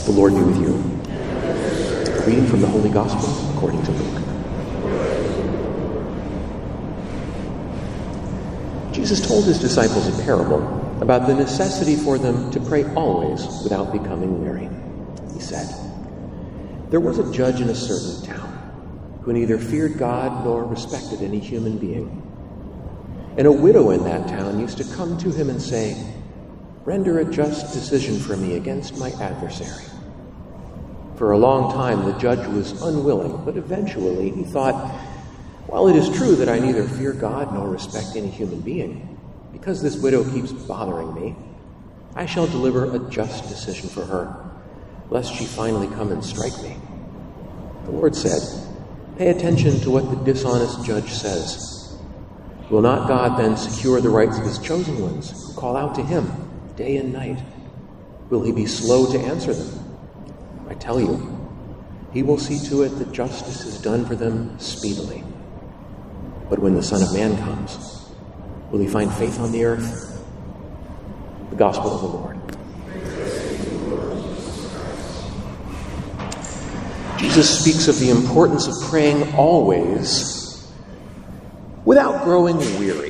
The Lord be with you. A reading from the Holy Gospel according to Luke. Jesus told his disciples a parable about the necessity for them to pray always without becoming weary. He said, "There was a judge in a certain town who neither feared God nor respected any human being. And a widow in that town used to come to him and say, 'Render a just decision for me against my adversary.' For a long time the judge was unwilling, but eventually he thought, 'While it is true that I neither fear God nor respect any human being, because this widow keeps bothering me, I shall deliver a just decision for her, lest she finally come and strike me.' The Lord said, 'Pay attention to what the dishonest judge says. Will not God then secure the rights of his chosen ones who call out to him day and night? Will he be slow to answer them? I tell you, he will see to it that justice is done for them speedily. But when the Son of Man comes, will he find faith on the earth?'" The Gospel of the Lord. Jesus speaks of the importance of praying always without growing weary.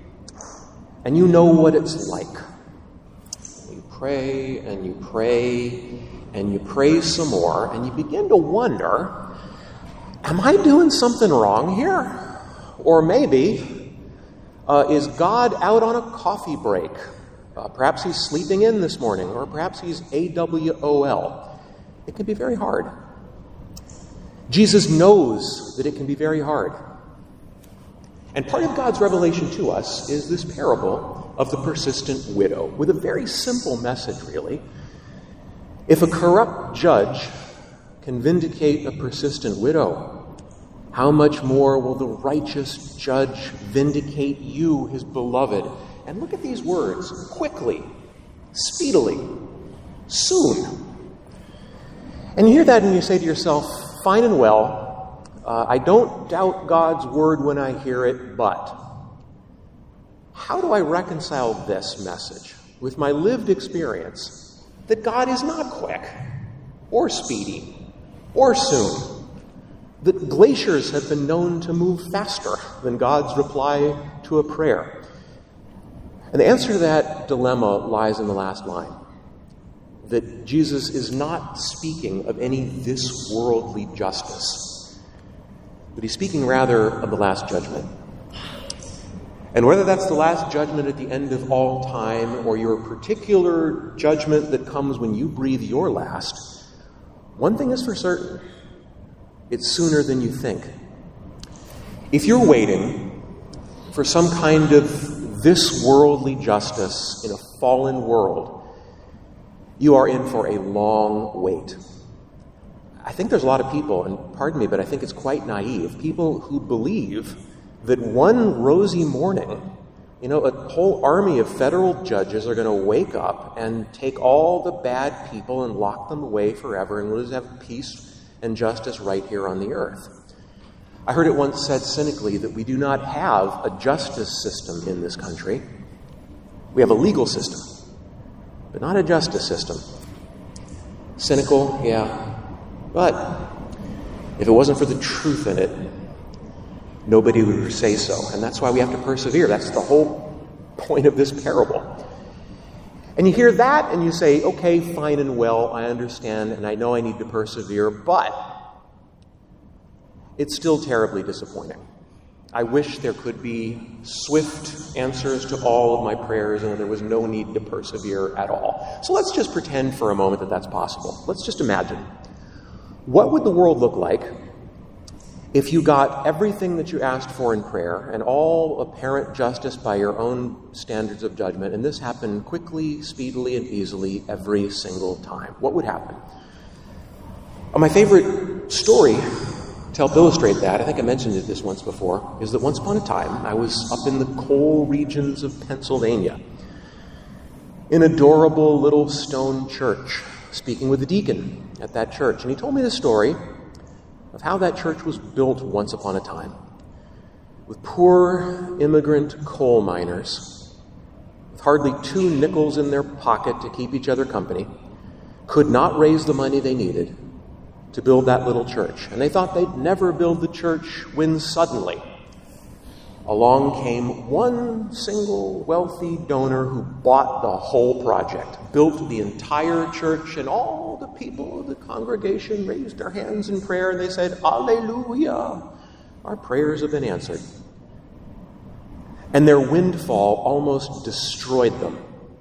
And you know what it's like. You pray and you pray and you pray some more, and you begin to wonder, am I doing something wrong here? Or maybe, is God out on a coffee break? Perhaps he's sleeping in this morning, or perhaps he's AWOL. It can be very hard. Jesus knows that it can be very hard. And part of God's revelation to us is this parable of the persistent widow, with a very simple message, really. If a corrupt judge can vindicate a persistent widow, how much more will the righteous judge vindicate you, his beloved? And look at these words: quickly, speedily, soon. And you hear that and you say to yourself, fine and well, I don't doubt God's word when I hear it, but how do I reconcile this message with my lived experience that God is not quick, or speedy, or soon? That glaciers have been known to move faster than God's reply to a prayer. And the answer to that dilemma lies in the last line. That Jesus is not speaking of any this-worldly justice, but he's speaking rather of the last judgment. And whether that's the last judgment at the end of all time, or your particular judgment that comes when you breathe your last, one thing is for certain: it's sooner than you think. If you're waiting for some kind of this worldly justice in a fallen world, you are in for a long wait. I think there's a lot of people, and pardon me, but I think it's quite naive, people who believe that one rosy morning, a whole army of federal judges are going to wake up and take all the bad people and lock them away forever, and we'll just have peace and justice right here on the earth. I heard it once said cynically that we do not have a justice system in this country. We have a legal system, but not a justice system. Cynical, yeah. But if it wasn't for the truth in it, nobody would say so. And that's why we have to persevere. That's the whole point of this parable. And you hear that and you say, okay, fine and well, I understand, and I know I need to persevere, but it's still terribly disappointing. I wish there could be swift answers to all of my prayers and there was no need to persevere at all. So let's just pretend for a moment that that's possible. Let's just imagine. What would the world look like if you got everything that you asked for in prayer and all apparent justice by your own standards of judgment, and this happened quickly, speedily, and easily every single time? What would happen? My favorite story to help illustrate that, I think I mentioned this once before, is that once upon a time I was up in the coal regions of Pennsylvania in an adorable little stone church, speaking with the deacon at that church. And he told me the story of how that church was built once upon a time, with poor immigrant coal miners, with hardly 2 nickels in their pocket to keep each other company, could not raise the money they needed to build that little church. And they thought they'd never build the church when suddenly along came one single wealthy donor who bought the whole project, built the entire church, and all the people of the congregation raised their hands in prayer and they said, "Alleluia, our prayers have been answered." And their windfall almost destroyed them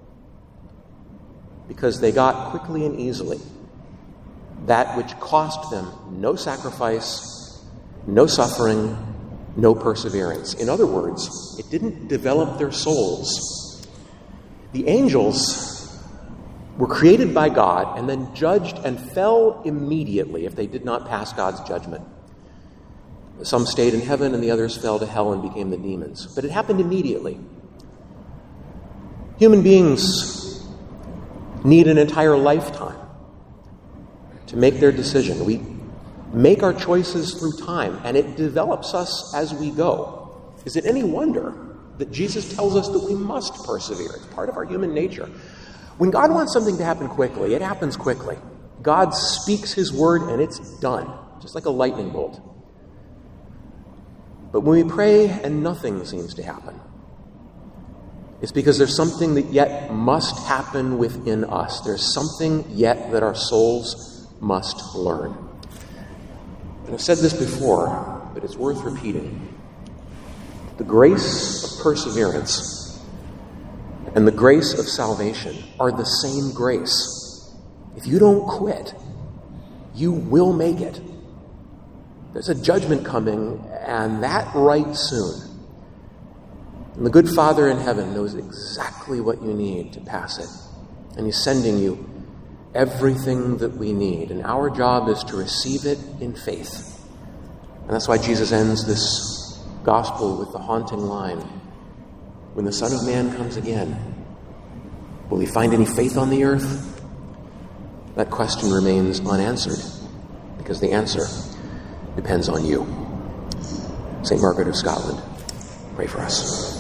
because they got quickly and easily that which cost them no sacrifice, no suffering, no perseverance. In other words, it didn't develop their souls. The angels were created by God and then judged and fell immediately if they did not pass God's judgment. Some stayed in heaven and the others fell to hell and became the demons. But it happened immediately. Human beings need an entire lifetime to make their decision. We make our choices through time, and it develops us as we go. Is it any wonder that Jesus tells us that we must persevere? It's part of our human nature. When God wants something to happen quickly, it happens quickly. God speaks his word and it's done, just like a lightning bolt. But when we pray and nothing seems to happen, it's because there's something that yet must happen within us. There's something yet that our souls must learn. And I've said this before, but it's worth repeating. The grace of perseverance and the grace of salvation are the same grace. If you don't quit, you will make it. There's a judgment coming, and that right soon. And the good Father in heaven knows exactly what you need to pass it. And he's sending you everything that we need. And our job is to receive it in faith. And that's why Jesus ends this gospel with the haunting line, "When the Son of Man comes again, will he find any faith on the earth?" That question remains unanswered, because the answer depends on you. St. Margaret of Scotland, pray for us.